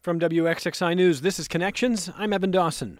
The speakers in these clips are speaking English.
From WXXI News, this is Connections. I'm Evan Dawson.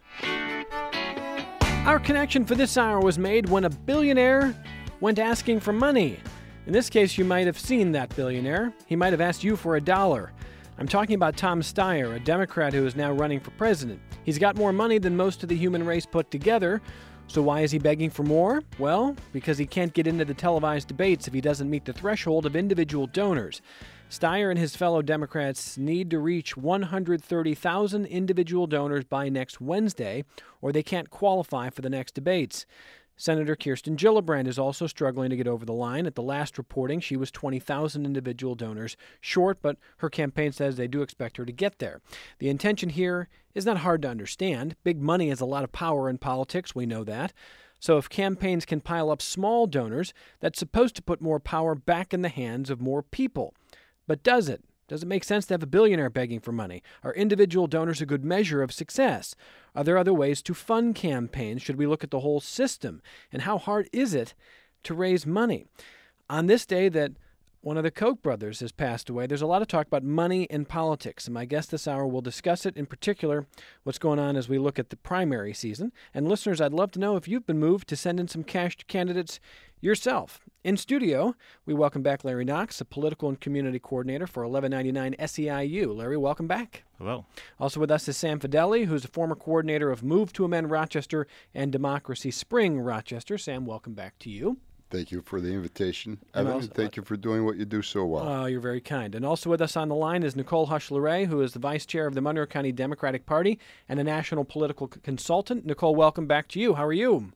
Our connection for this hour was made when a billionaire went asking for money. In this case, you might have seen that billionaire. He might have asked you for $1. I'm talking about Tom Steyer, a Democrat who is now running for president. He's got more money than most of the human race put together. So why is he begging for more? Well, because he can't get into the televised debates if he doesn't meet the threshold of individual donors. Steyer and his fellow Democrats need to reach 130,000 individual donors by next Wednesday, or they can't qualify for the next debates. Senator Kirsten Gillibrand is also struggling to get over the line. At the last reporting, she was 20,000 individual donors short, but her campaign says they do expect her to get there. The intention here is not hard to understand. Big money has a lot of power in politics, we know that. So if campaigns can pile up small donors, that's supposed to put more power back in the hands of more people. But does it? Does it make sense to have a billionaire begging for money? Are individual donors a good measure of success? Are there other ways to fund campaigns? Should we look at the whole system? And how hard is it to raise money? On this day that one of the Koch brothers has passed away, there's a lot of talk about money in politics. And my guest this hour will discuss it, in particular, what's going on as we look at the primary season. And listeners, I'd love to know if you've been moved to send in some cash to candidates yourself. In studio, we welcome back Larry Knox, a political and community coordinator for 1199 SEIU. Larry, welcome back. Hello. Also with us is Sam Fedeli, who's a former coordinator of Move to Amend Rochester and Democracy Spring Rochester. Sam, welcome back to you. Thank you for the invitation, Evan, and thank you for doing what you do so well. Oh, you're very kind. And also with us on the line is Nicole Hush-Luray, who is the vice chair of the Monroe County Democratic Party and a national political consultant. Nicole, welcome back to you. How are you?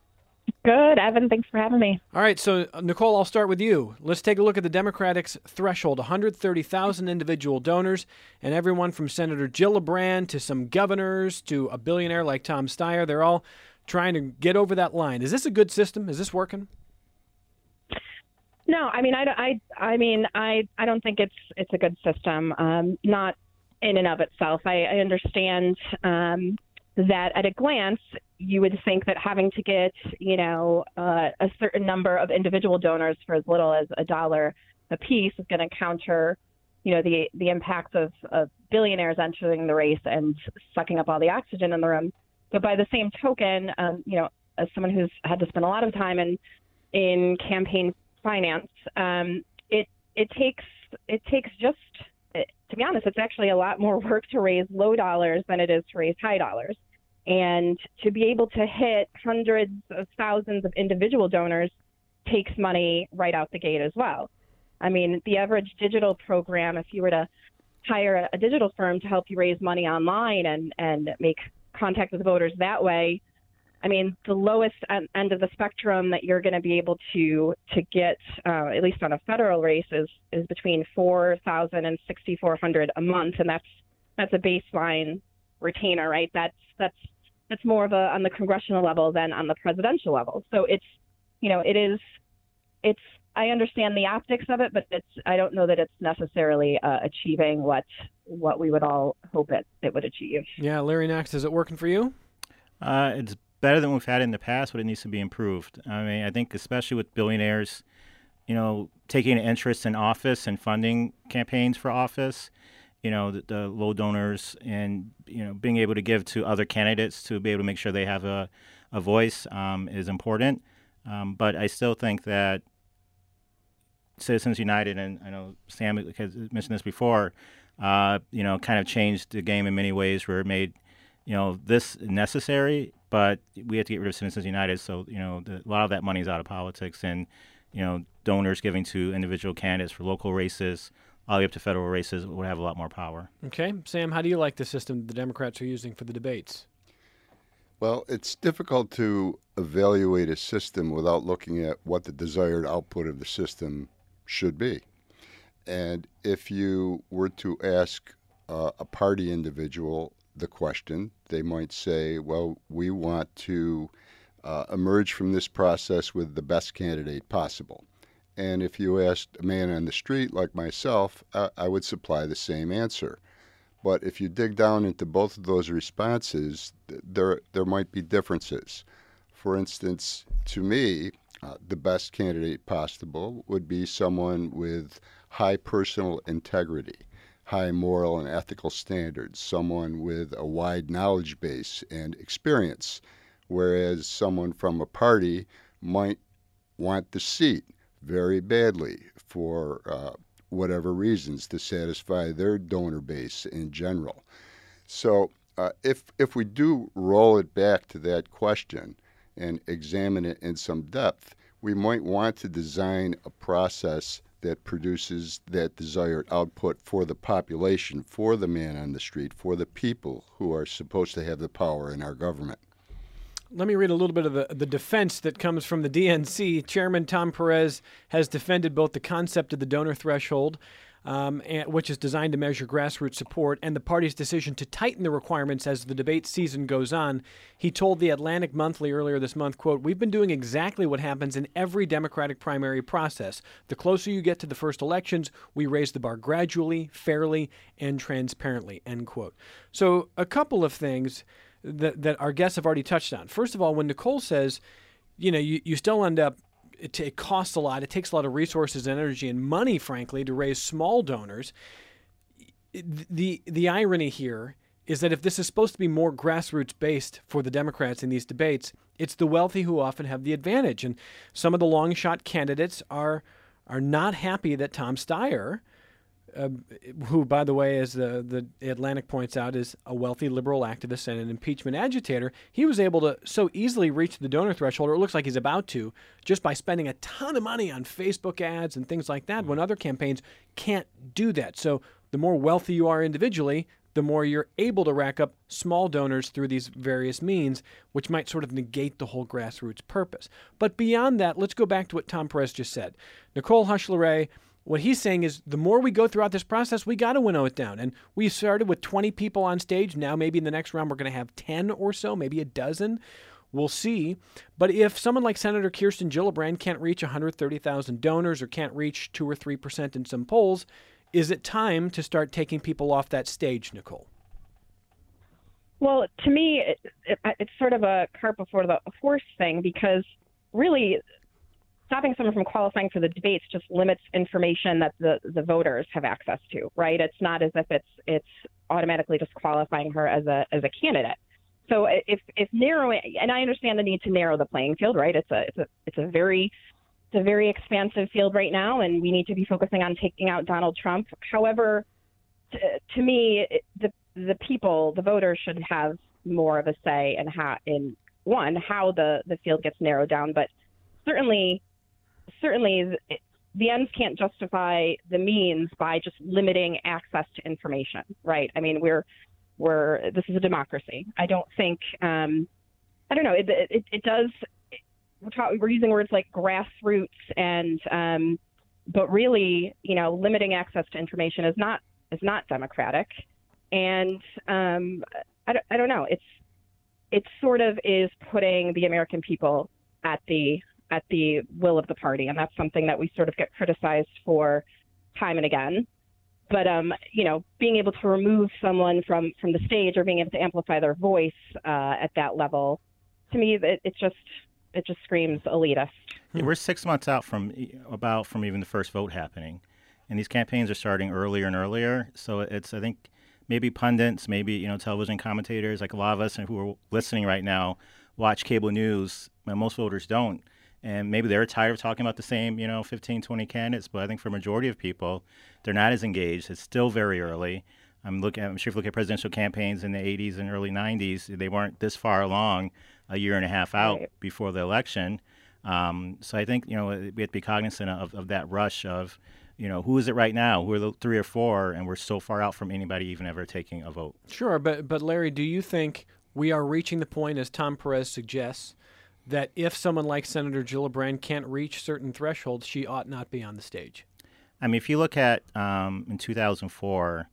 Good, Evan. Thanks for having me. All right, so Nicole, I'll start with you. Let's take a look at the Democratic's threshold, 130,000 individual donors, and everyone from Senator Gillibrand to some governors to a billionaire like Tom Steyer, they're all trying to get over that line. Is this a good system? Is this working? No, I mean, I don't think it's a good system. Not in and of itself. I understand that at a glance, you would think that having to get, a certain number of individual donors for as little as $1 a piece is going to counter, the impacts of billionaires entering the race and sucking up all the oxygen in the room. But by the same token, as someone who's had to spend a lot of time in campaign finance, it takes just, to be honest, it's actually a lot more work to raise low dollars than it is to raise high dollars. And to be able to hit hundreds of thousands of individual donors takes money right out the gate as well. I mean, the average digital program, if you were to hire a digital firm to help you raise money online and make contact with voters that way, I mean, the lowest end of the spectrum that you're going to be able to get, at least on a federal race, is between $4,000 and $6,400 a month, and that's a baseline retainer, right? That's more of on the congressional level than on the presidential level. So I understand the optics of it, but I don't know that it's necessarily achieving what we would all hope it would achieve. Yeah, Larry Knox, is it working for you? It's better than we've had in the past, but it needs to be improved. I mean, I think especially with billionaires, taking an interest in office and funding campaigns for office, the low donors and, being able to give to other candidates to be able to make sure they have a voice is important. But I still think that Citizens United, and I know Sam has mentioned this before, kind of changed the game in many ways where it made, this necessary, but we have to get rid of Citizens United. So, a lot of that money is out of politics, and, donors giving to individual candidates for local races, all the way up to federal races, would have a lot more power. Okay. Sam, how do you like the system the Democrats are using for the debates? Well, it's difficult to evaluate a system without looking at what the desired output of the system should be. And if you were to ask a party individual the question, they might say, well, we want to emerge from this process with the best candidate possible. And if you asked a man on the street like myself, I would supply the same answer. But if you dig down into both of those responses, there might be differences. For instance, to me, the best candidate possible would be someone with high personal integrity, high moral and ethical standards, someone with a wide knowledge base and experience, whereas someone from a party might want the seat very badly for whatever reasons to satisfy their donor base in general. So if we do roll it back to that question and examine it in some depth, we might want to design a process that produces that desired output for the population, for the man on the street, for the people who are supposed to have the power in our government. Let me read a little bit of the defense that comes from the DNC. Chairman Tom Perez has defended both the concept of the donor threshold, which is designed to measure grassroots support, and the party's decision to tighten the requirements as the debate season goes on. He told the Atlantic Monthly earlier this month, quote, "We've been doing exactly what happens in every Democratic primary process. The closer you get to the first elections, we raise the bar gradually, fairly, and transparently," end quote. So a couple of things that our guests have already touched on. First of all, when Nicole says, you still end up, it costs a lot. It takes a lot of resources and energy and money, frankly, to raise small donors. The irony here is that if this is supposed to be more grassroots based for the Democrats in these debates, it's the wealthy who often have the advantage. And some of the long shot candidates are not happy that Tom Steyer, who, by the way, as the Atlantic points out, is a wealthy liberal activist and an impeachment agitator, he was able to so easily reach the donor threshold, or it looks like he's about to, just by spending a ton of money on Facebook ads and things like that, when other campaigns can't do that. So the more wealthy you are individually, the more you're able to rack up small donors through these various means, which might sort of negate the whole grassroots purpose. But beyond that, let's go back to what Tom Perez just said. Nicole Heuchler-Ray, what he's saying is the more we go throughout this process, we got to winnow it down. And we started with 20 people on stage. Now maybe in the next round we're going to have 10 or so, maybe a dozen. We'll see. But if someone like Senator Kirsten Gillibrand can't reach 130,000 donors or can't reach 2 or 3% in some polls, is it time to start taking people off that stage, Nicole? Well, to me, it's sort of a cart before the horse thing, because really stopping someone from qualifying for the debates just limits information that the voters have access to, right? It's not as if it's automatically disqualifying her as a candidate. So if narrowing, and I understand the need to narrow the playing field, right? It's a very expansive field right now, and we need to be focusing on taking out Donald Trump. However, to me, the people, the voters, should have more of a say in how the field gets narrowed down. But certainly the ends can't justify the means by just limiting access to information, right? I mean, this is a democracy. I don't think, I don't know, it does, we're using words like grassroots and, but really, limiting access to information is not democratic. And I don't know, it sort of is putting the American people at the will of the party. And that's something that we sort of get criticized for time and again. But, being able to remove someone from the stage or being able to amplify their voice at that level, to me, it just screams elitist. Yeah, we're 6 months out from even the first vote happening. And these campaigns are starting earlier and earlier. So I think maybe pundits, maybe, television commentators, like a lot of us who are listening right now, watch cable news. Most voters don't. And maybe they're tired of talking about the same, 15, 20 candidates. But I think for a majority of people, they're not as engaged. It's still very early. I'm sure if you look at presidential campaigns in the 80s and early 90s, they weren't this far along, a year and a half out before the election. So I think, we have to be cognizant of that rush of, who is it right now? Who are the 3 or 4? And we're so far out from anybody even ever taking a vote. Sure. But Larry, do you think we are reaching the point, as Tom Perez suggests, that if someone like Senator Gillibrand can't reach certain thresholds, she ought not be on the stage? I mean, if you look at in 2003,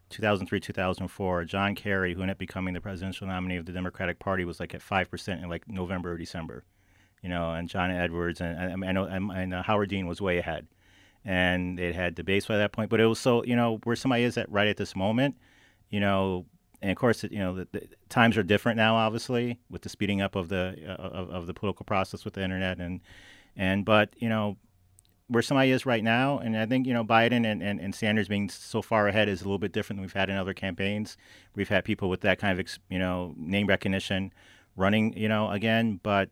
2004, John Kerry, who ended up becoming the presidential nominee of the Democratic Party, was like at 5% in like November or December, and John Edwards and Howard Dean was way ahead. And they'd had debates by that point. But it was so, where somebody is at right at this moment, and of course, the times are different now, obviously, with the speeding up of the political process with the internet, but where somebody is right now, and I think, Biden and Sanders being so far ahead is a little bit different than we've had in other campaigns. We've had people with that kind of, name recognition running, again. But,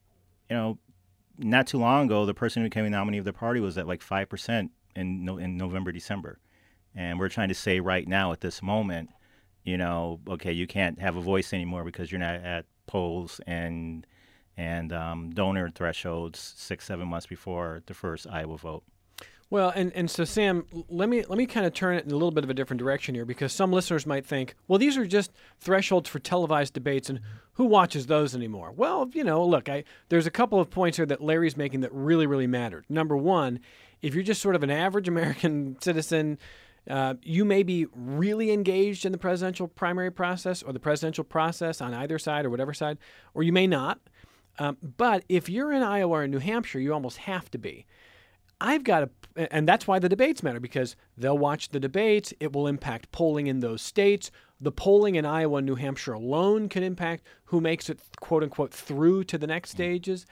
not too long ago, the person who became the nominee of the party was at like 5% in November, December. And we're trying to say right now at this moment, okay, you can't have a voice anymore because you're not at polls and donor thresholds 6-7 months before the first Iowa vote. Well, and so Sam, let me kind of turn it in a little bit of a different direction here, because some listeners might think, well, these are just thresholds for televised debates, and who watches those anymore? Well, look, there's a couple of points here that Larry's making that really, really mattered. Number one, if you're just sort of an average American citizen, you may be really engaged in the presidential primary process or the presidential process on either side or whatever side, or you may not. But if you're in Iowa or New Hampshire, you almost have to be. And that's why the debates matter, because they'll watch the debates. It will impact polling in those states. The polling in Iowa and New Hampshire alone can impact who makes it, quote unquote, through to the next stages.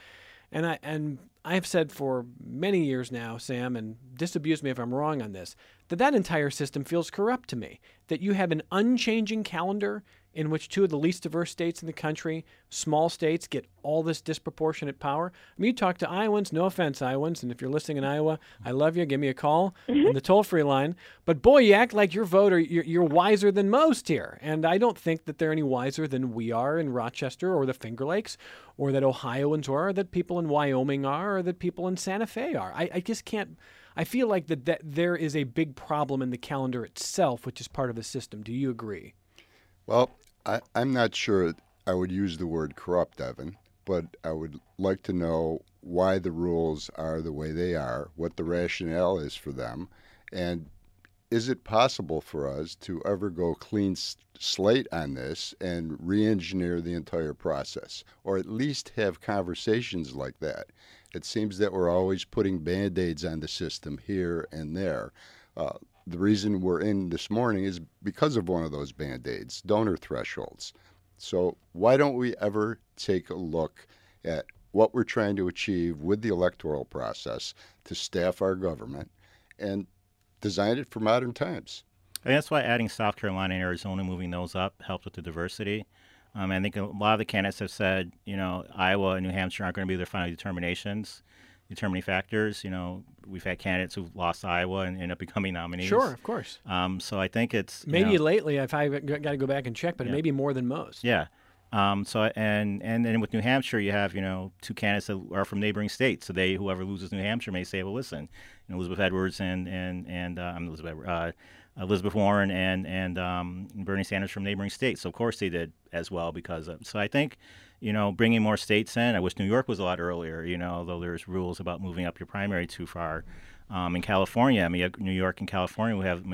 And I've said for many years now, Sam, and disabuse me if I'm wrong on this, that entire system feels corrupt to me. That you have an unchanging calendar in which two of the least diverse states in the country, small states, get all this disproportionate power. I mean, you talk to Iowans, no offense, Iowans, and if you're listening in Iowa, I love you. Give me a call on the toll-free line. But boy, you act like your voter, you're wiser than most here. And I don't think that they're any wiser than we are in Rochester or the Finger Lakes, or that Ohioans are, or that people in Wyoming are, or that people in Santa Fe are. I just can't. I feel like that there is a big problem in the calendar itself, which is part of the system. Do you agree? Well, I'm not sure I would use the word corrupt, Evan, but I would like to know why the rules are the way they are, what the rationale is for them, and is it possible for us to ever go clean slate on this and re-engineer the entire process, or at least have conversations like that? It seems that we're always putting Band-Aids on the system here and there. The reason we're in this morning is because of one of those Band-Aids, donor thresholds. So why don't we ever take a look at what we're trying to achieve with the electoral process to staff our government and design it for modern times? And that's why adding South Carolina and Arizona, moving those up, helps with the diversity. I think a lot of the candidates have said, Iowa and New Hampshire aren't going to be their final determining factors. We've had candidates who've lost Iowa and end up becoming nominees. Sure, of course. So I think it's maybe lately, if I've got to go back and check, but it may be more than most. Yeah. So and then with New Hampshire, you have two candidates that are from neighboring states. So whoever loses New Hampshire may say, well, listen, Elizabeth Edwards and Elizabeth Warren and Bernie Sanders from neighboring states. So of course they did as well because of. So I think, bringing more states in. I wish New York was a lot earlier. Although there's rules about moving up your primary too far. In California, New York and California, we have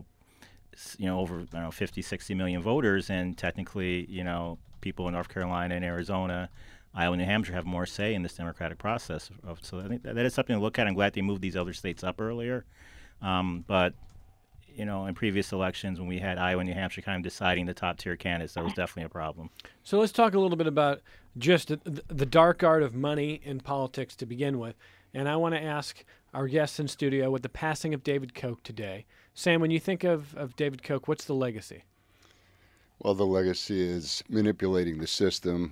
over 50, 60 million voters, and technically, people in North Carolina and Arizona, Iowa, and New Hampshire have more say in this democratic process. So I think that is something to look at. I'm glad they moved these other states up earlier. But in previous elections when we had Iowa and New Hampshire kind of deciding the top tier candidates, that was definitely a problem. So let's talk a little bit about just the dark art of money in politics to begin with. And I want to ask our guests in studio, with the passing of David Koch today. Sam, when you think of David Koch, what's the legacy? Well, the legacy is manipulating the system,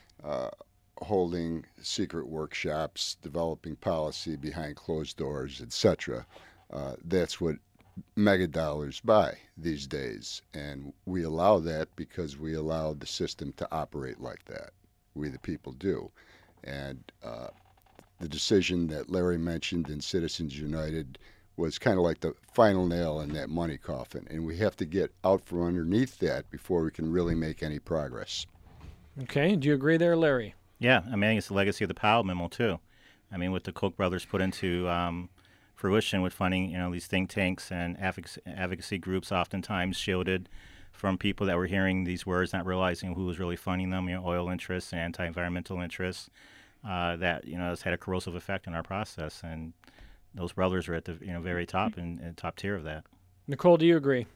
holding secret workshops, developing policy behind closed doors, etc. That's what mega dollars buy these days. And we allow that because we allow the system to operate like that. We, the people, do. And the decision that Larry mentioned in Citizens United was kind of like the final nail in that money coffin. And we have to get out from underneath that before we can really make any progress. Okay. Do you agree there, Larry? Yeah. I think it's the legacy of the Powell memo, too. What the Koch brothers put into fruition with funding, these think tanks and advocacy groups, oftentimes shielded from people that were hearing these words, not realizing who was really funding them, oil interests and anti-environmental interests, that, has had a corrosive effect on our process. And those brothers are at the very top and top tier of that. Nicole, do you agree?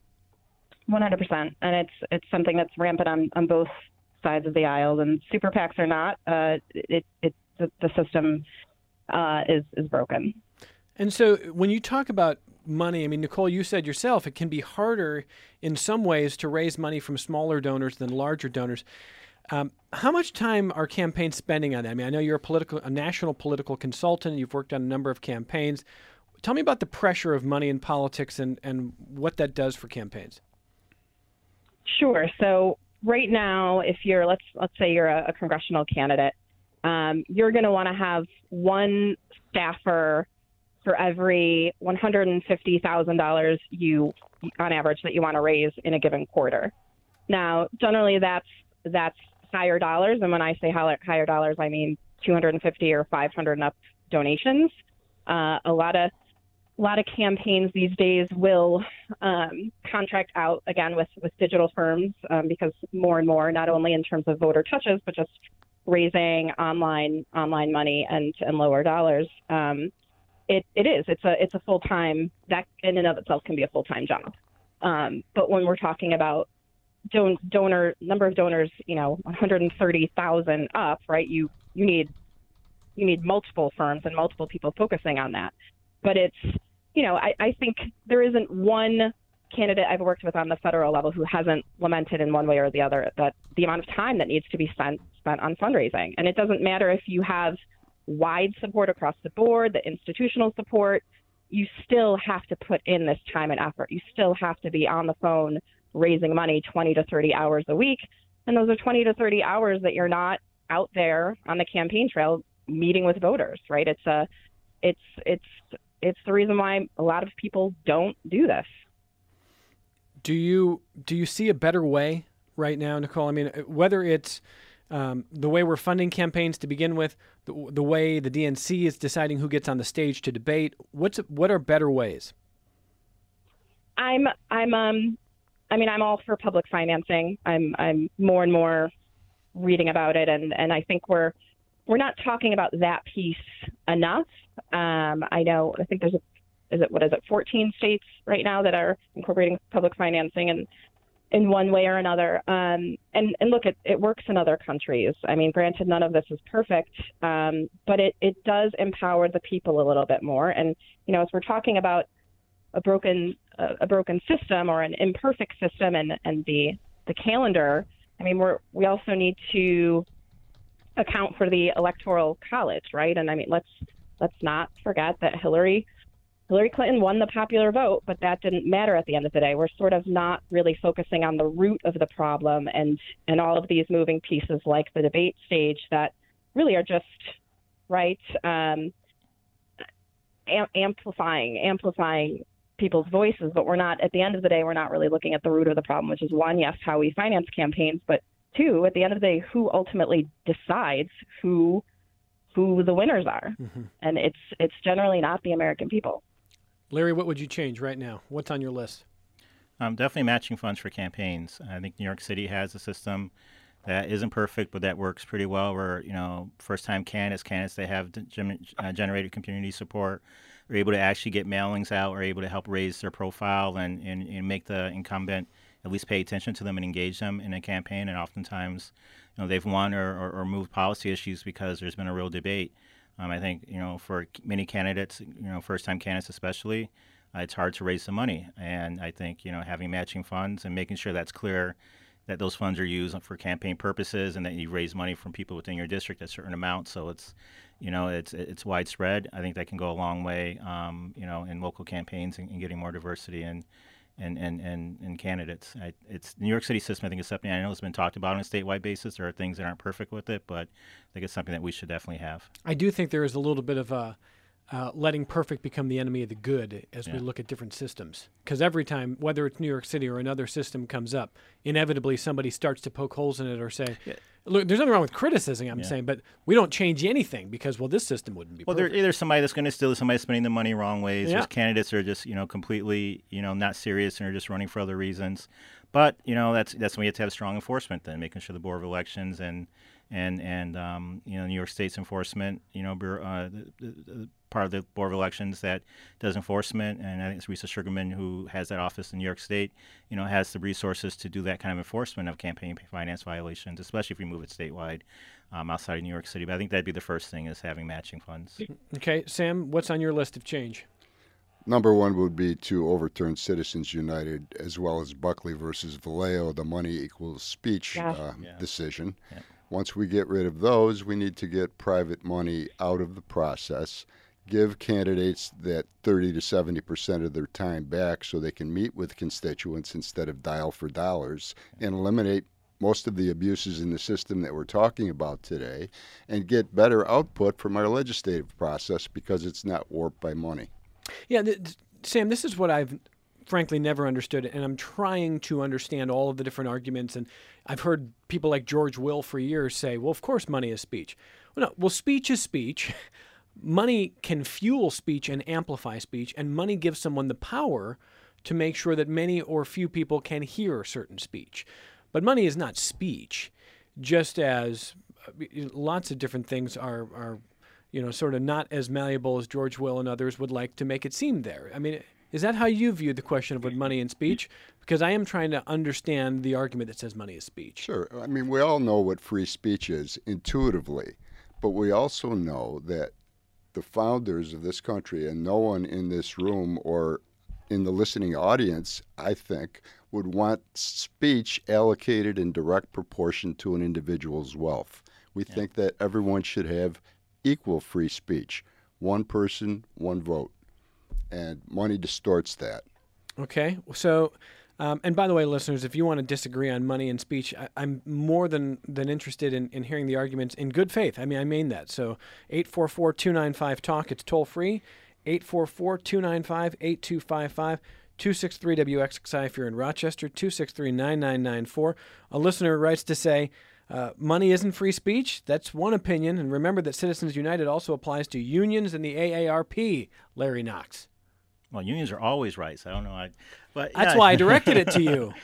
100%. And it's something that's rampant on both sides of the aisle. And super PACs are not. The system is broken. And so when you talk about money, I mean, Nicole, you said yourself, it can be harder in some ways to raise money from smaller donors than larger donors. How much time are campaigns spending on that? I mean, I know you're a national political consultant. You've worked on a number of campaigns. Tell me about the pressure of money in politics and what that does for campaigns. Sure. So right now, if you're let's say you're a congressional candidate, you're going to want to have one staffer for every $150,000 on average, that you want to raise in a given quarter. Now, generally, that's higher dollars, and when I say higher dollars, I mean 250 or 500 and up donations. A lot of campaigns these days will contract out again with digital firms because more and more, not only in terms of voter touches, but just raising online money and lower dollars. It's a full-time, that in and of itself can be a full-time job. But when we're talking about number of donors, 130,000 up, right? You need multiple firms and multiple people focusing on that. But it's, I think there isn't one candidate I've worked with on the federal level who hasn't lamented in one way or the other that the amount of time that needs to be spent on fundraising. And it doesn't matter if you have wide support across the board, the institutional support, you still have to put in this time and effort. You still have to be on the phone raising money 20 to 30 hours a week. And those are 20 to 30 hours that you're not out there on the campaign trail meeting with voters, right? It's the reason why a lot of people don't do this. Do you see a better way right now, Nicole? I mean, whether it's the way we're funding campaigns to begin with, the way the DNC is deciding who gets on the stage to debate, what are better ways? I'm all for public financing. I'm more and more reading about it, and I think we're not talking about that piece enough. I think there's 14 states right now that are incorporating public financing in one way or another. And look, it works in other countries. I mean, granted, none of this is perfect, but it does empower the people a little bit more. And, as we're talking about a broken system or an imperfect system and the calendar, I mean, we also need to account for the electoral college, right? And I mean, let's not forget that Hillary Clinton won the popular vote, but that didn't matter at the end of the day. We're sort of not really focusing on the root of the problem and all of these moving pieces like the debate stage that really are just, right, amplifying people's voices. But we're not, at the end of the day, we're not really looking at the root of the problem, which is one, yes, how we finance campaigns, but two, at the end of the day, who ultimately decides who the winners are. Mm-hmm. And it's generally not the American people. Larry, what would you change right now? What's on your list? Definitely matching funds for campaigns. I think New York City has a system that isn't perfect, but that works pretty well where, first-time candidates, they have generated community support, are able to actually get mailings out, are able to help raise their profile and make the incumbent at least pay attention to them and engage them in a campaign. And oftentimes, they've won or moved policy issues because there's been a real debate. I think, for many candidates, first-time candidates especially, it's hard to raise the money. And I think, having matching funds and making sure that's clear that those funds are used for campaign purposes and that you raise money from people within your district at a certain amount. So it's, it's widespread. I think that can go a long way, in local campaigns and getting more diversity and candidates. It's New York City system. I think it's something I know has been talked about on a statewide basis. There are things that aren't perfect with it, but I think it's something that we should definitely have. I do think there is a little bit of letting perfect become the enemy of the good as we look at different systems. Because every time, whether it's New York City or another system comes up, inevitably somebody starts to poke holes in it or say, look, there's nothing wrong with criticism, I'm saying, but we don't change anything because, this system wouldn't be perfect. Well, there's somebody that's going to steal, somebody spending the money wrong ways. There's candidates that are just, completely, not serious and are just running for other reasons. But, that's when we have to have strong enforcement then, making sure the Board of Elections and and New York State's enforcement, part of the Board of Elections that does enforcement, and I think it's Risa Sugarman who has that office in New York State, has the resources to do that kind of enforcement of campaign finance violations, especially if we move it statewide outside of New York City. But I think that'd be the first thing, is having matching funds. Okay, Sam, what's on your list of change? Number one would be to overturn Citizens United, as well as Buckley versus Vallejo, the money equals speech decision. Yeah. Once we get rid of those, we need to get private money out of the process, give candidates that 30 to 70% of their time back so they can meet with constituents instead of dial for dollars, and eliminate most of the abuses in the system that we're talking about today, and get better output from our legislative process because it's not warped by money. Yeah, Sam, this is what I've frankly never understood, and I'm trying to understand all of the different arguments. And I've heard people like George Will for years say, well, of course money is speech. Well, no, well, speech is speech. Money can fuel speech and amplify speech, and money gives someone the power to make sure that many or few people can hear certain speech. But money is not speech, just as lots of different things are sort of not as malleable as George Will and others would like to make it seem there. I mean, is that how you view the question of what money and speech? Because I am trying to understand the argument that says money is speech. Sure. I mean, we all know what free speech is intuitively, but we also know that the founders of this country, and no one in this room or in the listening audience, I think, would want speech allocated in direct proportion to an individual's wealth. We think that everyone should have equal free speech. One person, one vote. And money distorts that. Okay. So, and by the way, listeners, if you want to disagree on money and speech, I'm more than interested in hearing the arguments in good faith. I mean that. So 844-295-TALK. It's toll free. 844-295-8255. 263-WXXI if you're in Rochester. 263-9994. A listener writes to say, money isn't free speech. That's one opinion. And remember that Citizens United also applies to unions and the AARP, Larry Knox. Well, unions are always right, so I don't know. But that's why I directed it to you.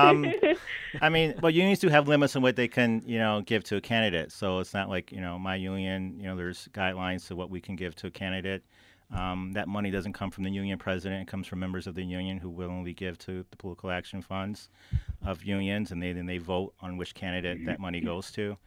I mean, well, unions do have limits on what they can, give to a candidate. So it's not like, my union, there's guidelines to what we can give to a candidate. That money doesn't come from the union president. It comes from members of the union who willingly give to the political action funds of unions, and then they vote on which candidate that money goes to.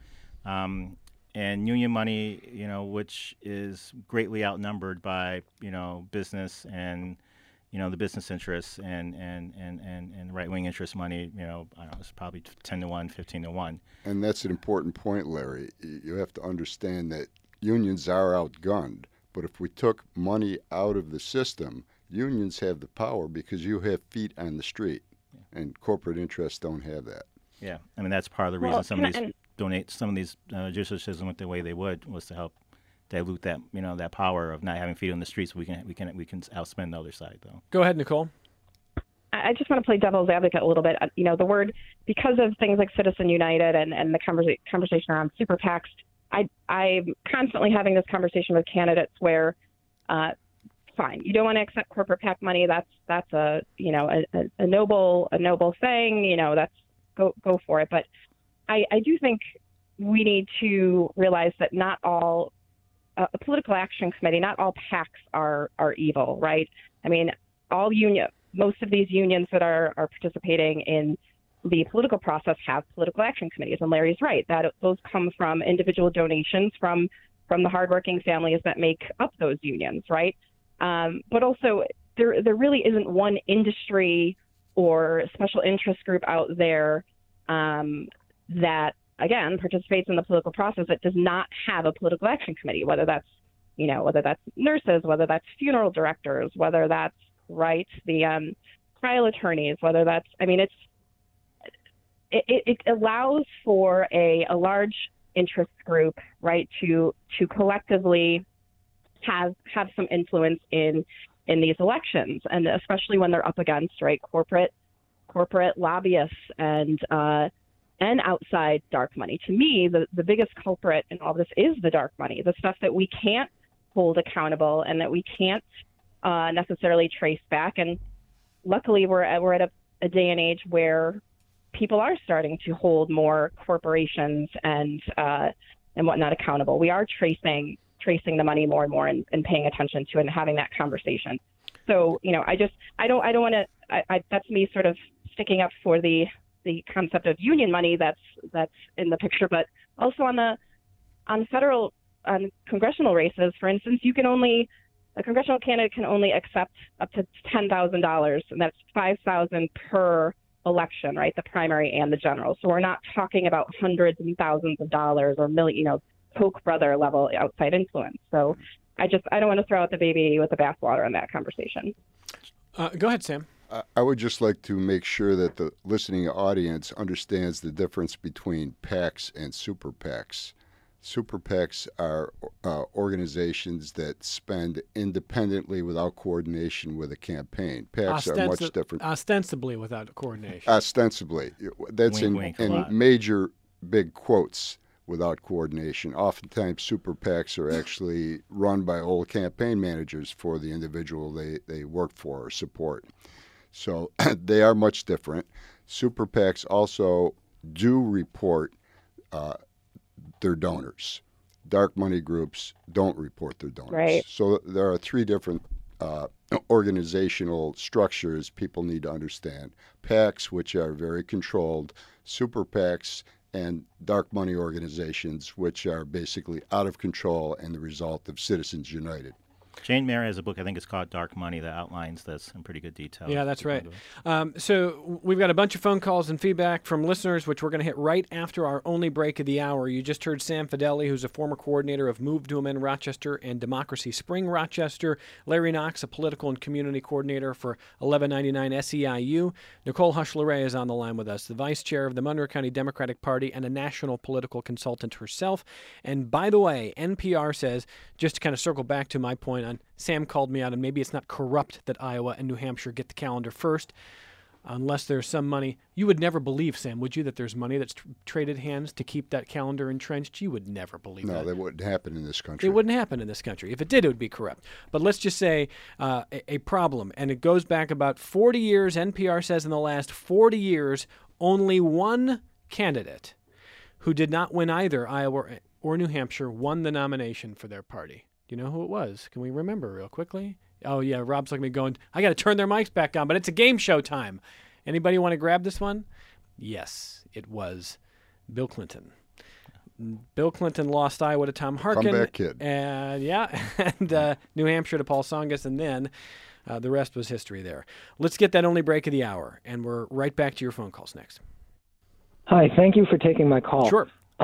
And union money, which is greatly outnumbered by, business and, the business interests and right-wing interest money, I don't know, it's probably 10 to 1, 15 to 1. And that's an important point, Larry. You have to understand that unions are outgunned. But if we took money out of the system, unions have the power because you have feet on the street, and corporate interests don't have that. Yeah, I mean, that's part of the reason some of these judicial systems went the way they was to help dilute that that power of not having feet on the streets. We can outspend the other side, though. Go ahead, Nicole. I just want to play devil's advocate a little bit. The word, because of things like Citizen United and the conversation around super PACs, I'm constantly having this conversation with candidates where, fine, you don't want to accept corporate PAC money. That's a noble thing. That's go for it. But I do think we need to realize that not all a political action committee, not all PACs are evil, right? I mean, most of these unions that are participating in the political process have political action committees, and Larry's right that those come from individual donations from the hardworking families that make up those unions, right? But also, there really isn't one industry or special interest group out there that, again, participates in the political process that does not have a political action committee, whether that's nurses, whether that's funeral directors, whether that's the trial attorneys, whether that's, it allows for a large interest group, right, to collectively have some influence in these elections, and especially when they're up against corporate lobbyists and outside dark money. To me, the biggest culprit in all this is the dark money, the stuff that we can't hold accountable and that we can't necessarily trace back. And luckily, we're at a day and age where people are starting to hold more corporations and whatnot accountable. We are tracing the money more and more and paying attention to it and having that conversation. So, I don't want to, that's me sort of sticking up for the concept of union money that's in the picture, but also on congressional races, for instance, a congressional candidate can only accept up to $10,000, and that's $5,000 per election, right? The primary and the general. So we're not talking about hundreds and thousands of dollars or Koch brother level outside influence. So I don't want to throw out the baby with the bathwater in that conversation. Go ahead, Sam. I would just like to make sure that the listening audience understands the difference between PACs and super PACs. Super PACs are organizations that spend independently without coordination with a campaign. PACs are much different. Ostensibly without coordination. Ostensibly. That's wink, in major big quotes, without coordination. Oftentimes, super PACs are actually run by old campaign managers for the individual they work for or support. So they are much different. Super PACs also do report their donors. Dark money groups don't report their donors. Right. So there are three different organizational structures people need to understand. PACs, which are very controlled, super PACs, and dark money organizations, which are basically out of control and the result of Citizens United. Jane Mayer has a book, I think it's called Dark Money, that outlines this in pretty good detail. Yeah, that's right. So we've got a bunch of phone calls and feedback from listeners, which we're going to hit right after our only break of the hour. You just heard Sam Fedeli, who's a former coordinator of Move to Amend Rochester and Democracy Spring Rochester. Larry Knox, a political and community coordinator for 1199 SEIU. Nicole Hushleray is on the line with us, the vice chair of the Monroe County Democratic Party and a national political consultant herself. And by the way, NPR says, just to kind of circle back to my point on Sam called me out, and maybe it's not corrupt that Iowa and New Hampshire get the calendar first, unless there's some money. You would never believe, Sam, would you, that there's money that's traded hands to keep that calendar entrenched? You would never believe that. No, that wouldn't happen in this country. It wouldn't happen in this country. If it did, it would be corrupt. But let's just say a problem, and it goes back about 40 years. NPR says in the last 40 years, only one candidate who did not win either Iowa or New Hampshire won the nomination for their party. Do you know who it was? Can we remember real quickly? Oh, yeah, Rob's looking at me going, I got to turn their mics back on, but it's a game show time. Anybody want to grab this one? Yes, it was Bill Clinton. Bill Clinton lost Iowa to Tom Harkin. Comeback kid. And New Hampshire to Paul Tsongas, and then the rest was history there. Let's get that only break of the hour, and we're right back to your phone calls next. Hi, thank you for taking my call. Sure.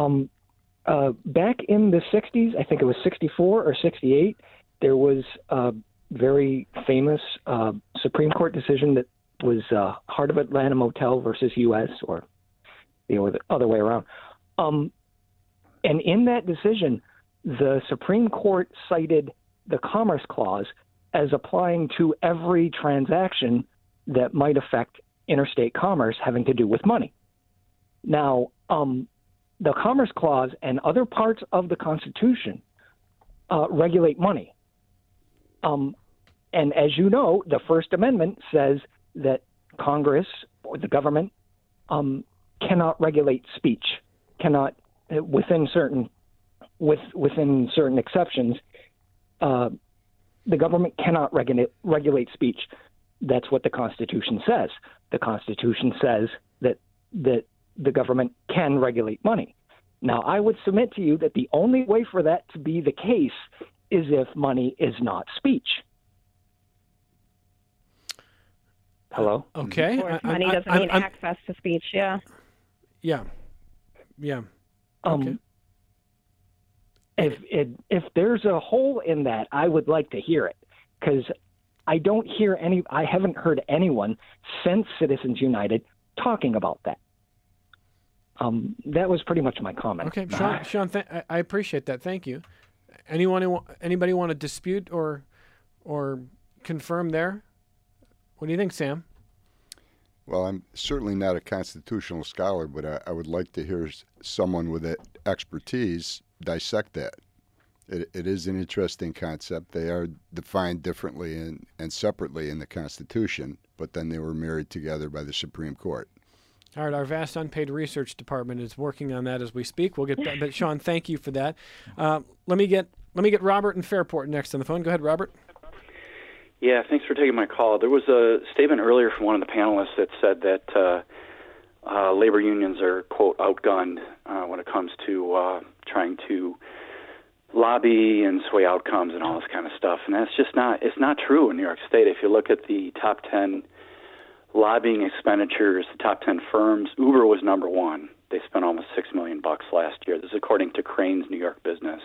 Back in the 60s, I think it was 64 or 68, there was a very famous Supreme Court decision that was Heart of Atlanta Motel versus U.S., or the other way around. And in that decision, the Supreme Court cited the Commerce Clause as applying to every transaction that might affect interstate commerce having to do with money. Now, the Commerce Clause and other parts of the Constitution regulate money. And as you know, the First Amendment says that Congress or the government cannot regulate speech, cannot, within certain exceptions, the government cannot regulate speech. That's what the Constitution says. The Constitution says that the government can regulate money. Now, I would submit to you that the only way for that to be the case is if money is not speech. Hello? Okay. Or if money doesn't mean access to speech, yeah. Yeah. Okay. If there's a hole in that, I would like to hear it, because I haven't heard anyone since Citizens United talking about that. That was pretty much my comment. Okay, Sean, I appreciate that. Thank you. Anybody want to dispute or confirm there? What do you think, Sam? Well, I'm certainly not a constitutional scholar, but I would like to hear someone with expertise dissect that. It is an interesting concept. They are defined differently and separately in the Constitution, but then they were married together by the Supreme Court. All right, our vast unpaid research department is working on that as we speak. We'll get that, but Sean, thank you for that. Let me get Robert in Fairport next on the phone. Go ahead, Robert. Yeah, thanks for taking my call. There was a statement earlier from one of the panelists that said that labor unions are, quote, outgunned when it comes to trying to lobby and sway outcomes and all this kind of stuff. And that's just it's not true in New York State. If you look at the top 10 lobbying expenditures, the top 10 firms, Uber was number one. They spent almost $6 million last year. This is according to Crain's New York Business.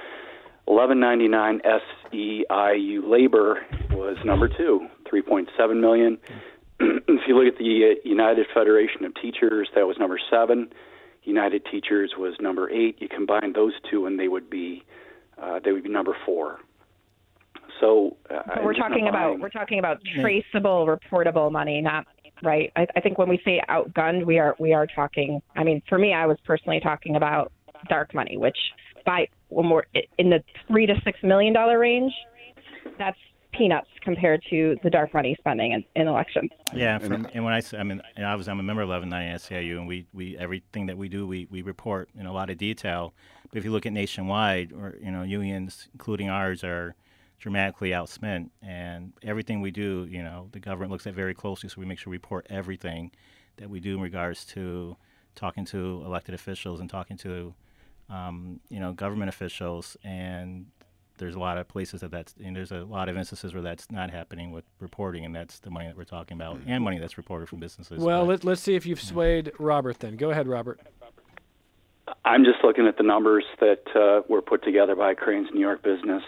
1199 SEIU Labor was number two, $3.7 million. If you look at the United Federation of Teachers, that was number 7. United Teachers was number 8. You combine those two, and they would be number 4. So we're talking about traceable, reportable money, not right. I think when we say outgunned, we are talking. I mean, for me, I was personally talking about dark money, which when we're in the $3 to $6 million range, that's peanuts compared to the dark money spending in elections. Yeah, and when I'm a member of 1190 SEIU, and we everything that we do, we report in a lot of detail. But if you look at nationwide, or unions, including ours, are dramatically outspent, and everything we do, the government looks at very closely. So we make sure we report everything that we do in regards to talking to elected officials and talking to government officials, and there's a lot of places there's a lot of instances where that's not happening with reporting, and that's the money that we're talking about, and money that's reported from businesses. Well, let's see if you've swayed Robert then. Go ahead, Robert. I'm just looking at the numbers that were put together by Crain's New York Business.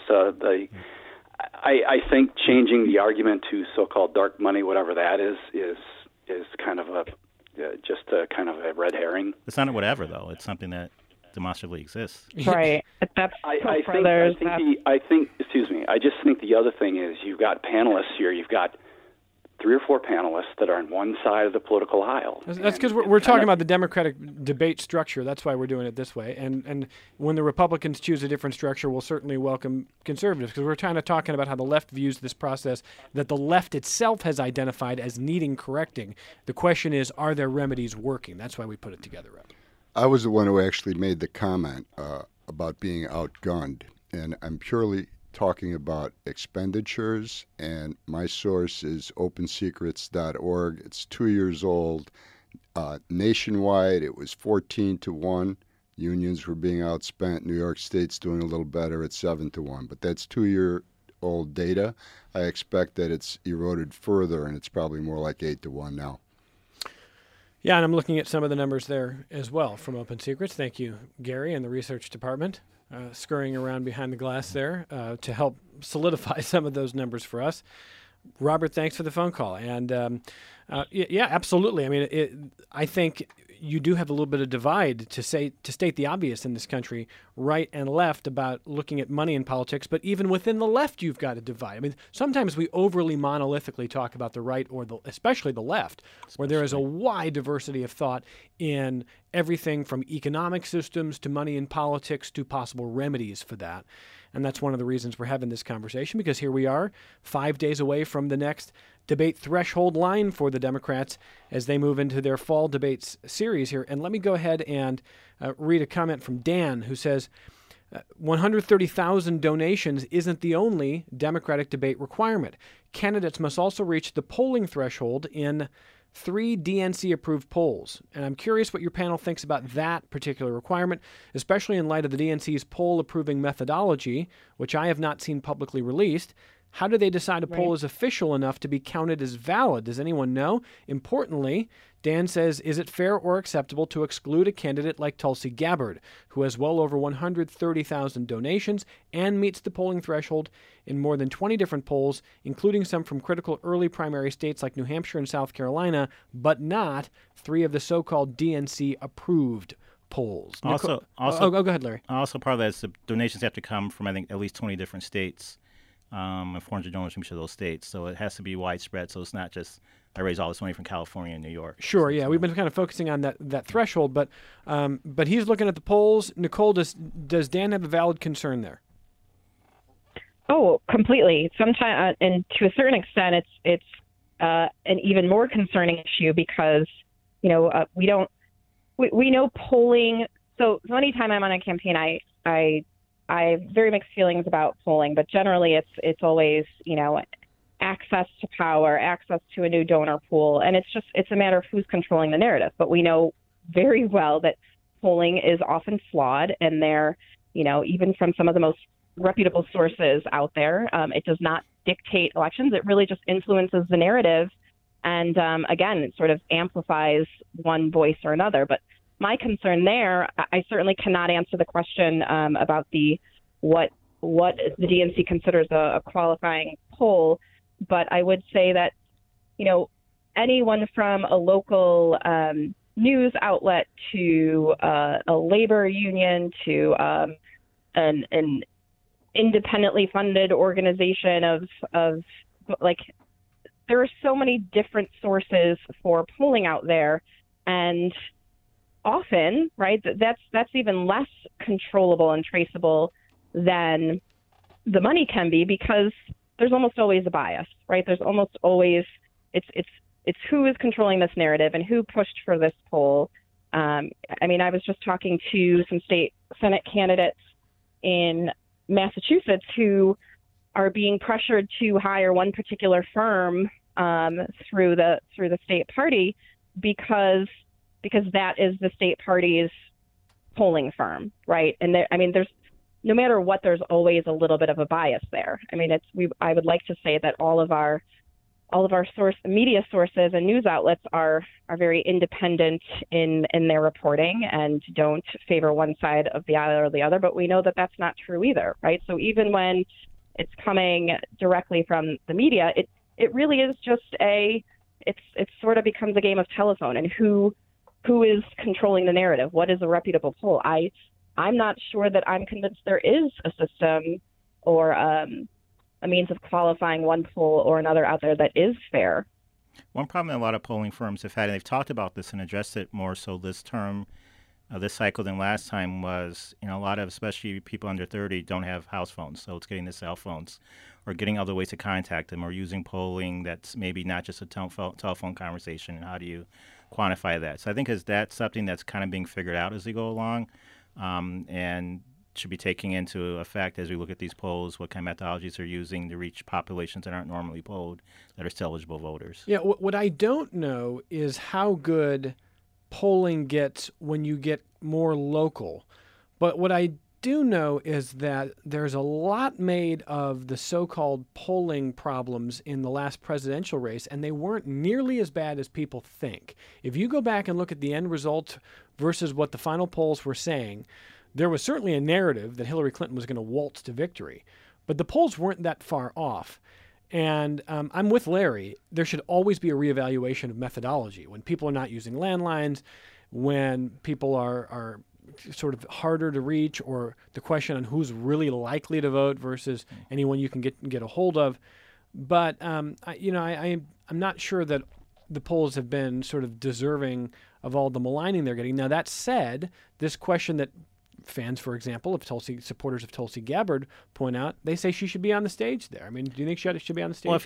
I think changing the argument to so-called dark money, whatever that is kind of just a kind of a red herring. It's not a whatever, though. It's something that demonstrably exists. Right. That's I just think the other thing is you've got panelists here. You've got 3 or 4 panelists that are on one side of the political aisle. That's because we're talking about the Democratic debate structure. That's why we're doing it this way. And when the Republicans choose a different structure, we'll certainly welcome conservatives, because we're kind of talking about how the left views this process that the left itself has identified as needing correcting. The question is, are their remedies working? That's why we put it together, Rob. I was the one who actually made the comment about being outgunned, and I'm purely talking about expenditures, and my source is opensecrets.org. It's 2 years old. Nationwide, it was 14-1. Unions were being outspent. New York State's doing a little better at 7-1, but that's 2-year-old data. I expect that it's eroded further, and it's probably more like 8-1 now. Yeah, and I'm looking at some of the numbers there as well from Open Secrets. Thank you, Gary, and the research department, scurrying around behind the glass there to help solidify some of those numbers for us. Robert, thanks for the phone call. And yeah, absolutely. I mean, I think you do have a little bit of divide to state the obvious in this country, right and left, about looking at money in politics. But even within the left, you've got a divide. I mean, sometimes we overly monolithically talk about the right, or especially the left, where there is a wide diversity of thought in everything from economic systems to money in politics to possible remedies for that. And that's one of the reasons we're having this conversation, because here we are 5 days away from the next debate threshold line for the Democrats as they move into their fall debates series here. And let me go ahead and read a comment from Dan, who says, 130,000 donations isn't the only Democratic debate requirement. Candidates must also reach the polling threshold in 3 DNC-approved polls. And I'm curious what your panel thinks about that particular requirement, especially in light of the DNC's poll-approving methodology, which I have not seen publicly released. How do they decide a poll is official enough to be counted as valid? Does anyone know? Importantly, Dan says, is it fair or acceptable to exclude a candidate like Tulsi Gabbard, who has well over 130,000 donations and meets the polling threshold in more than 20 different polls, including some from critical early primary states like New Hampshire and South Carolina, but not 3 of the so-called DNC-approved polls? Also, go ahead, Larry. Also, part of that is the donations have to come from, I think, at least 20 different states. And 400 donors from each of those states. So it has to be widespread. So it's not just I raise all this money from California and New York. Sure, yeah. We've been kind of focusing on that threshold, but he's looking at the polls. Nicole, does Dan have a valid concern there? Oh, completely. Sometimes, and to a certain extent, it's an even more concerning issue because we know polling. So anytime I'm on a campaign, I have very mixed feelings about polling, but generally it's always, access to power, access to a new donor pool. And it's a matter of who's controlling the narrative. But we know very well that polling is often flawed, and they're, even from some of the most reputable sources out there, it does not dictate elections. It really just influences the narrative. And again, it sort of amplifies one voice or another. But my concern there, I certainly cannot answer the question about what the DNC considers a qualifying poll. But I would say that, anyone from a local news outlet to a labor union to an independently funded organization of like, there are so many different sources for polling out there, and often, right, that's even less controllable and traceable than the money can be, because there's almost always a bias, right? There's almost always, it's who is controlling this narrative and who pushed for this poll. I was just talking to some state Senate candidates in Massachusetts who are being pressured to hire one particular firm through the state party because that is the state party's polling firm, right? And there's, no matter what, there's always a little bit of a bias there. I would like to say that all of our media sources and news outlets are very independent in their reporting and don't favor one side of the aisle or the other. But we know that that's not true either, right? So even when it's coming directly from the media, it really is just it sort of becomes a game of telephone, and who is controlling the narrative? What is a reputable poll? I'm not sure that I'm convinced there is a system or a means of qualifying one poll or another out there that is fair. One problem that a lot of polling firms have had, and they've talked about this and addressed it more so this term, this cycle than last time, was, a lot of, especially people under 30, don't have house phones. So it's getting the cell phones or getting other ways to contact them, or using polling that's maybe not just a telephone conversation. And how do you quantify that? So I think that's something that's kind of being figured out as we go along. And should be taking into effect as we look at these polls, what kind of methodologies they're using to reach populations that aren't normally polled, that are still eligible voters. Yeah, what I don't know is how good polling gets when you get more local. But what I do know is that there's a lot made of the so-called polling problems in the last presidential race, and they weren't nearly as bad as people think. If you go back and look at the end result versus what the final polls were saying, there was certainly a narrative that Hillary Clinton was going to waltz to victory, but the polls weren't that far off. And I'm with Larry. There should always be a reevaluation of methodology. When people are not using landlines, when people are sort of harder to reach, or the question on who's really likely to vote versus anyone you can get a hold of. But I'm not sure that the polls have been sort of deserving of all the maligning they're getting. Now, that said, this question that fans, for example, supporters of Tulsi Gabbard point out, they say she should be on the stage there. Do you think she should be on the stage? Well, if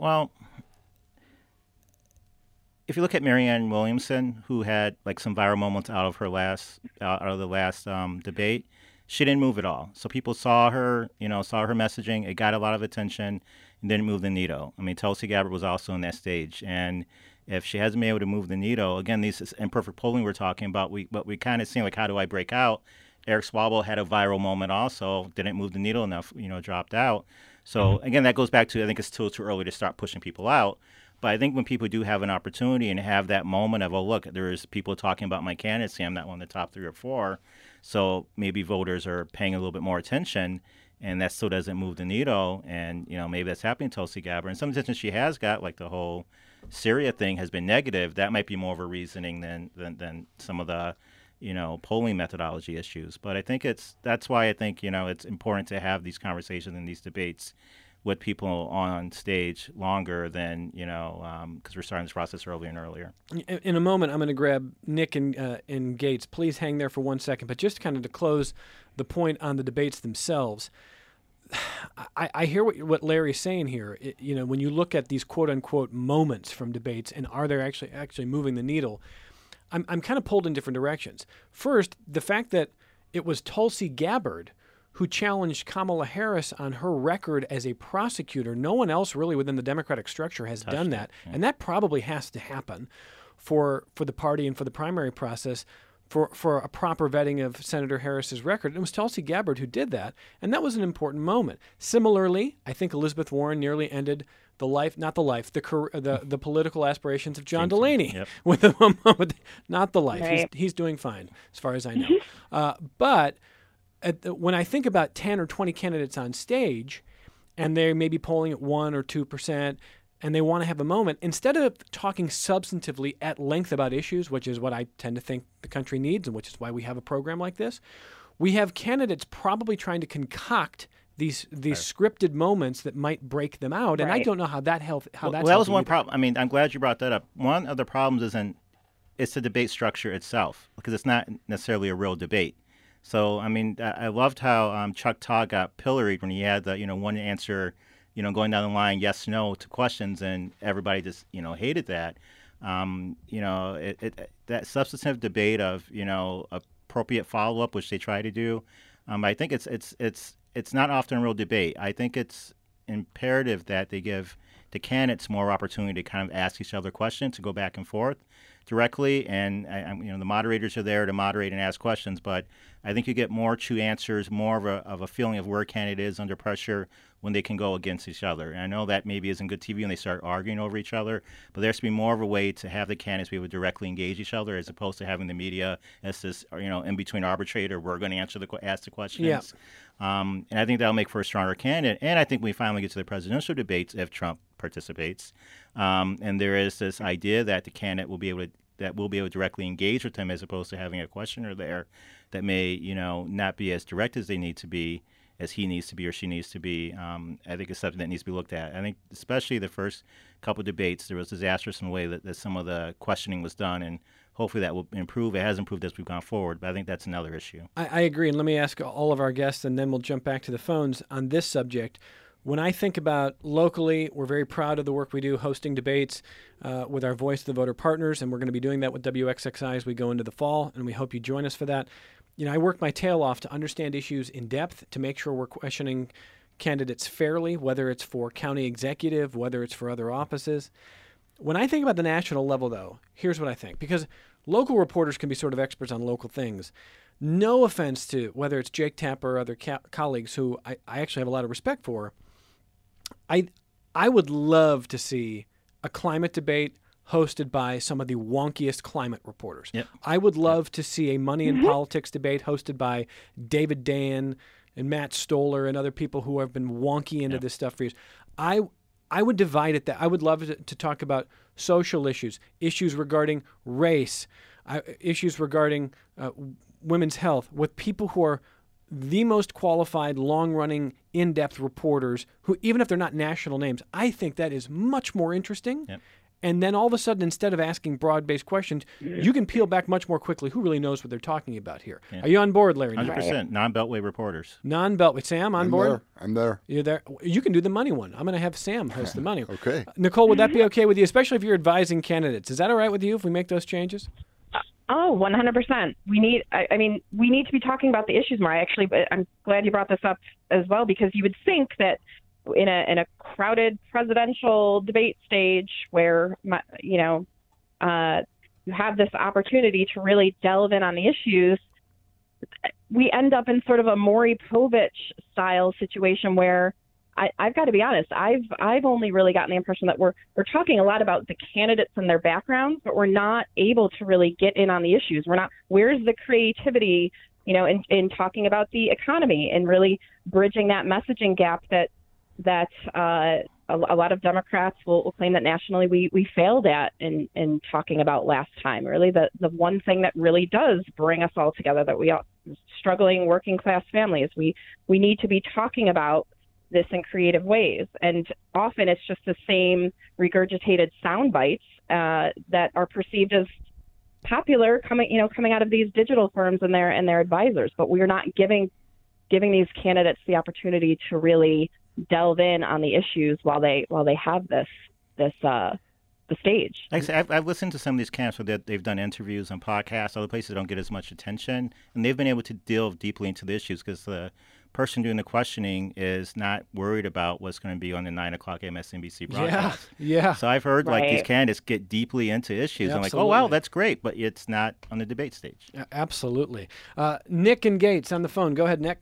you look at Marianne Williamson, who had like some viral moments out of the last debate, she didn't move at all. So people saw her messaging. It got a lot of attention and didn't move the needle. Tulsi Gabbard was also on that stage, and if she hasn't been able to move the needle, again, these imperfect polling we're talking about, but we kind of seem like, how do I break out? Eric Swalwell had a viral moment also, didn't move the needle enough, dropped out. So again, that goes back to, I think it's still too early to start pushing people out. But I think when people do have an opportunity and have that moment of, oh, look, there's people talking about my candidacy, I'm not one of the top 3 or 4. So maybe voters are paying a little bit more attention, and that still doesn't move the needle. And, maybe that's happening to Tulsi Gabbard. And some attention she has got, like the whole Syria thing has been negative. That might be more of a reasoning than some of the, polling methodology issues. But I think that's why I think, it's important to have these conversations and these debates with people on stage longer than, because we're starting this process earlier and earlier. In a moment, I'm going to grab Nick and Gates. Please hang there for 1 second. But just kind of to close the point on the debates themselves, I hear what Larry's saying here. When you look at these quote-unquote moments from debates and are they actually moving the needle, I'm kind of pulled in different directions. First, the fact that it was Tulsi Gabbard who challenged Kamala Harris on her record as a prosecutor. No one else really within the Democratic structure has done that. Yeah. And that probably has to happen for the party and for the primary process for a proper vetting of Senator Harris's record. And it was Tulsi Gabbard who did that, and that was an important moment. Similarly, I think Elizabeth Warren nearly ended the political aspirations of John Delaney. Yep. with not the life. Right. He's doing fine as far as I know. But when I think about 10 or 20 candidates on stage, and they may be polling at 1 or 2%, and they want to have a moment, instead of talking substantively at length about issues, which is what I tend to think the country needs, and which is why we have a program like this, we have candidates probably trying to concoct these scripted moments that might break them out, and I don't know how that helps. That was one problem. I mean, I'm glad you brought that up. One of the problems it's the debate structure itself, because it's not necessarily a real debate. So, I mean, I loved how Chuck Todd got pilloried when he had the one answer, going down the line, yes, no, to questions, and everybody just, hated that. That substantive debate of, appropriate follow-up, which they try to do, I think it's not often a real debate. I think it's imperative that they give the candidates more opportunity to kind of ask each other questions, to go back and forth directly, and the moderators are there to moderate and ask questions, but I think you get more true answers, more of a feeling of where a candidate is under pressure when they can go against each other. And I know that maybe isn't good TV when they start arguing over each other, but there has to be more of a way to have the candidates be able to directly engage each other, as opposed to having the media as this in between arbitrator. We're going to ask the questions. Yeah. And I think that'll make for a stronger candidate. And I think we finally get to the presidential debates if Trump participates. And there is this idea that the candidate will be able to directly engage with him, as opposed to having a questioner there that may, not be as direct as they need to be, as he needs to be or she needs to be. I think it's something that needs to be looked at. I think especially the first couple of debates, there was disastrous in the way that some of the questioning was done, and hopefully that will improve. It has improved as we've gone forward, but I think that's another issue. I agree, and let me ask all of our guests, and then we'll jump back to the phones on this subject. When I think about locally, we're very proud of the work we do hosting debates with our Voice of the Voter partners, and we're going to be doing that with WXXI as we go into the fall, and we hope you join us for that. I work my tail off to understand issues in depth, to make sure we're questioning candidates fairly, whether it's for county executive, whether it's for other offices. When I think about the national level, though, here's what I think, because local reporters can be sort of experts on local things. No offense to whether it's Jake Tapper or other colleagues who I actually have a lot of respect for. I would love to see a climate debate hosted by some of the wonkiest climate reporters. Yep. I would love to see a money and politics debate hosted by David Dan and Matt Stoller and other people who have been wonky into this stuff for years. I would divide it that I would love to talk about social issues regarding race, issues regarding women's health, with people who are the most qualified, long-running, in-depth reporters who, even if they're not national names, I think that is much more interesting. Yep. And then all of a sudden, instead of asking broad-based questions, you can peel back much more quickly who really knows what they're talking about here. Yeah. Are you on board, Larry? 100%. Non-Beltway reporters. Non-Beltway. Sam, on board? I'm there. You're there. You can do the money one. I'm going to have Sam host the money one. Okay. Nicole, would that be okay with you, especially if you're advising candidates? Is that all right with you if we make those changes? Oh, 100%. We need to be talking about the issues more. I'm glad you brought this up as well, because you would think that in a crowded presidential debate stage where, you have this opportunity to really delve in on the issues, we end up in sort of a Maury Povich style situation where I've got to be honest, I've only really gotten the impression that we're talking a lot about the candidates and their backgrounds, but we're not able to really get in on the issues. Where's the creativity, in talking about the economy and really bridging that messaging gap that a lot of Democrats will claim that nationally we failed at in talking about last time. Really, the one thing that really does bring us all together, that we are struggling working class families, we need to be talking about this in creative ways. And often it's just the same regurgitated sound bites that are perceived as popular coming out of these digital firms and their advisors. But we're not giving these candidates the opportunity to really delve in on the issues while they have this the stage. Like I say, I've listened to some of these camps where they've done interviews on podcasts, other places that don't get as much attention, and they've been able to delve deeply into the issues because the person doing the questioning is not worried about what's going to be on the 9 o'clock MSNBC broadcast. Yeah. So I've heard like these Right. candidates get deeply into issues. Yeah, I'm like, oh, wow, absolutely. that's great, but it's not on the debate stage. Absolutely. Nick and Gates on the phone. Go ahead, Nick.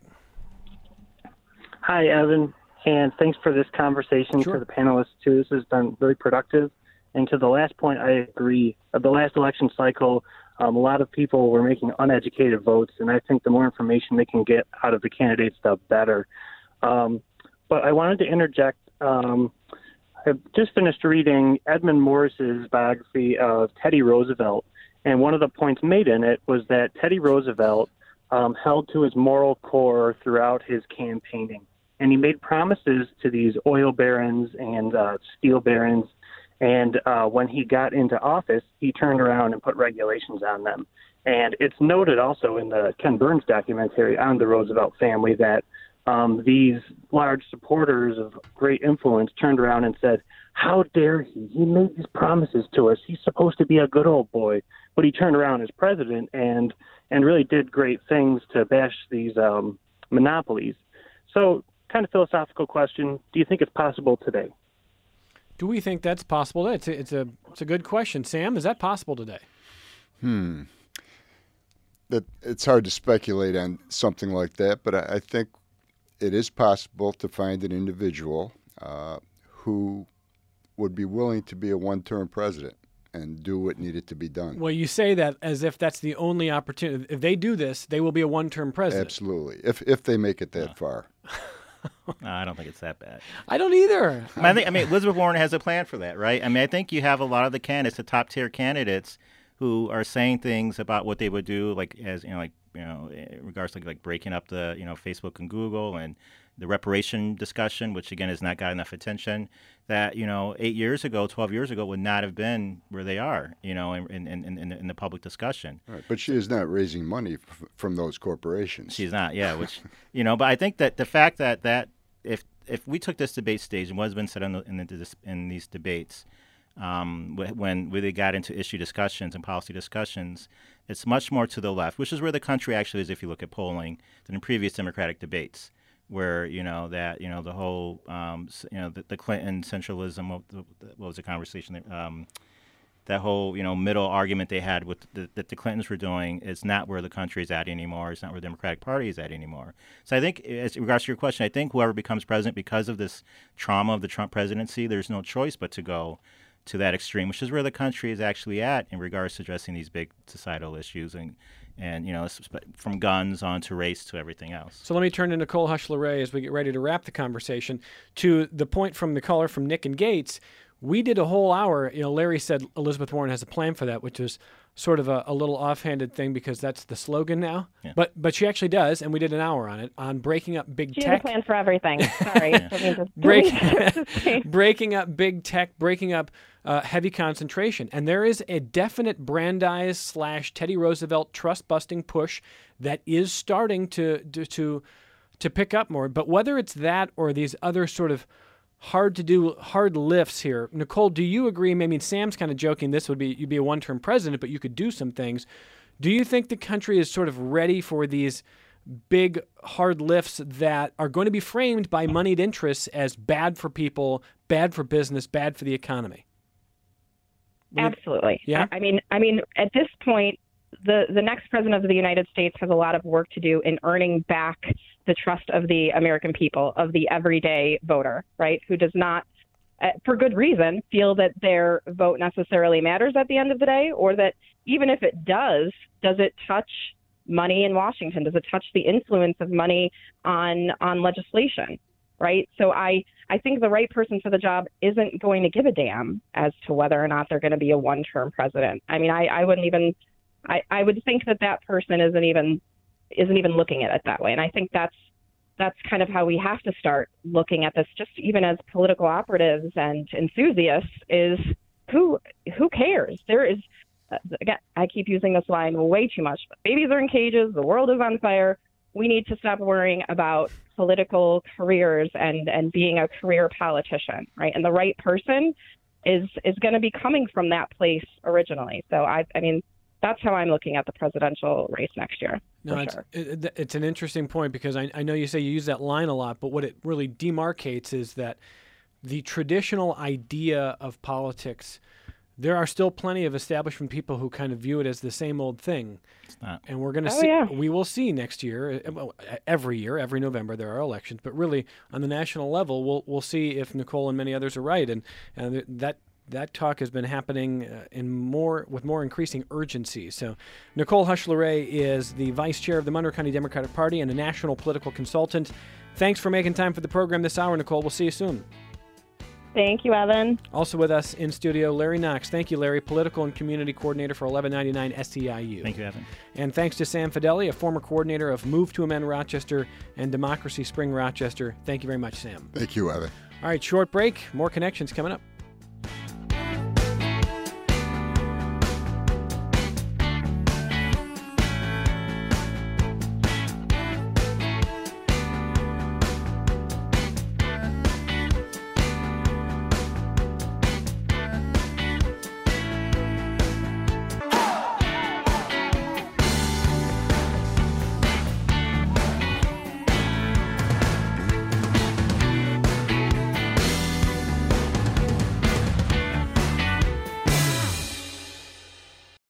Hi, Evan, and thanks for this conversation. Sure. For the panelists, too. This has been very productive. And to the last point, I agree. The last election cycle, a lot of people were making uneducated votes, and I think the more information they can get out of the candidates, the better. But I wanted to interject. I've just finished reading Edmund Morris's biography of Teddy Roosevelt, and one of the points made in it was that Teddy Roosevelt held to his moral core throughout his campaigning. And he made promises to these oil barons and steel barons. And when he got into office, he turned around and put regulations on them. And it's noted also in the Ken Burns documentary on the Roosevelt family that these large supporters of great influence turned around and said, how dare he? He made these promises to us. He's supposed to be a good old boy. But he turned around as president and really did great things to bash these monopolies. So, kind of philosophical question, do you think it's possible today? Do we think that's possible? It's a good question. Sam, is that possible today? It's hard to speculate on something like that, but I think it is possible to find an individual who would be willing to be a one-term president and do what needed to be done. Well, you say that as if that's the only opportunity. If they do this, they will be a one-term president. Absolutely, if they make it that far. No, I don't think it's that bad. I don't either. I mean, Elizabeth Warren has a plan for that, right? I mean, I think you have a lot of the candidates, the top-tier candidates, who are saying things about what they would do, like in regards to like breaking up the Facebook and Google and the reparation discussion, which again has not got enough attention. That 8 years ago, 12 years ago, would not have been where they are, in the public discussion. Right. But she is not raising money from those corporations. She's not, yeah. Which but I think that the fact that if we took this debate stage and what's been said in these debates, when they got into issue discussions and policy discussions, it's much more to the left, which is where the country actually is if you look at polling, than in previous Democratic debates, where the whole the Clinton centralism, what was the conversation that whole middle argument they had with that the Clintons were doing is not where the country is at anymore. It's not where the Democratic Party is at anymore. So I think, as regards to your question, I think whoever becomes president because of this trauma of the Trump presidency, there's no choice but to go to that extreme, which is where the country is actually at in regards to addressing these big societal issues and from guns on to race to everything else. So let me turn to Nicole Hushler-Ray as we get ready to wrap the conversation. To the point from the caller from Nick and Gates, we did a whole hour. Larry said Elizabeth Warren has a plan for that, which is sort of a little offhanded thing because that's the slogan now. Yeah. But she actually does, and we did an hour on it, on breaking up big tech. She has a plan for everything. Sorry. Breaking up big tech, breaking up heavy concentration. And there is a definite Brandeis / Teddy Roosevelt trust-busting push that is starting to pick up more. But whether it's that or these other sort of hard lifts here. Nicole, do you agree? I mean, Sam's kind of joking. You'd be a one-term president, but you could do some things. Do you think the country is sort of ready for these big hard lifts that are going to be framed by moneyed interests as bad for people, bad for business, bad for the economy? Absolutely. Yeah. I mean, at this point, the next president of the United States has a lot of work to do in earning back the trust of the American people, of the everyday voter, right, who does not, for good reason, feel that their vote necessarily matters at the end of the day, or that even if it does it touch money in Washington? Does it touch the influence of money on legislation, right? So I think the right person for the job isn't going to give a damn as to whether or not they're going to be a one-term president. I mean, I wouldn't even, I would think that person isn't even looking at it that way. And I think that's kind of how we have to start looking at this, just even as political operatives and enthusiasts, is who cares? There is, again, I keep using this line way too much, but babies are in cages, the world is on fire. We need to stop worrying about political careers and being a career politician, right? And the right person is going to be coming from that place originally. So I mean, that's how I'm looking at the presidential race next year. No, it's an interesting point, because I know you say you use that line a lot, but what it really demarcates is that the traditional idea of politics, there are still plenty of establishment people who kind of view it as the same old thing. It's not. And we're going to see. Yeah. We will see next year. Every year, every November, there are elections. But really, on the national level, we'll see if Nicole and many others are right. And that talk has been happening with more increasing urgency. So, Nicole Hush-LeRae is the vice chair of the Monroe County Democratic Party and a national political consultant. Thanks for making time for the program this hour, Nicole. We'll see you soon. Thank you, Evan. Also with us in studio, Larry Knox. Thank you, Larry, political and community coordinator for 1199 SEIU. Thank you, Evan. And thanks to Sam Fideli, a former coordinator of Move to Amend Rochester and Democracy Spring Rochester. Thank you very much, Sam. Thank you, Evan. All right, short break. More Connections coming up.